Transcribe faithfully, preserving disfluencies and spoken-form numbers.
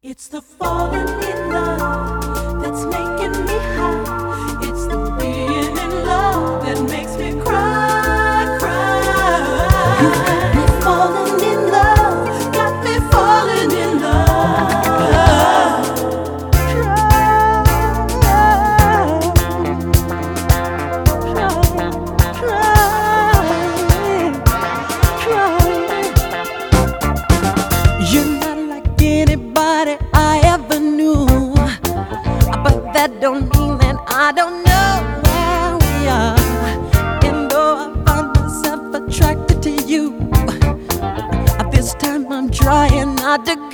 It's the falling in love that's making me high. It's the being in love that makes me cry, cry. You got me falling in love, got me falling in love. Try, try, try. You're not like anybody I ever knew, but that don't mean that I don't know where we are. And though I find myself attracted to you, this time I'm trying not to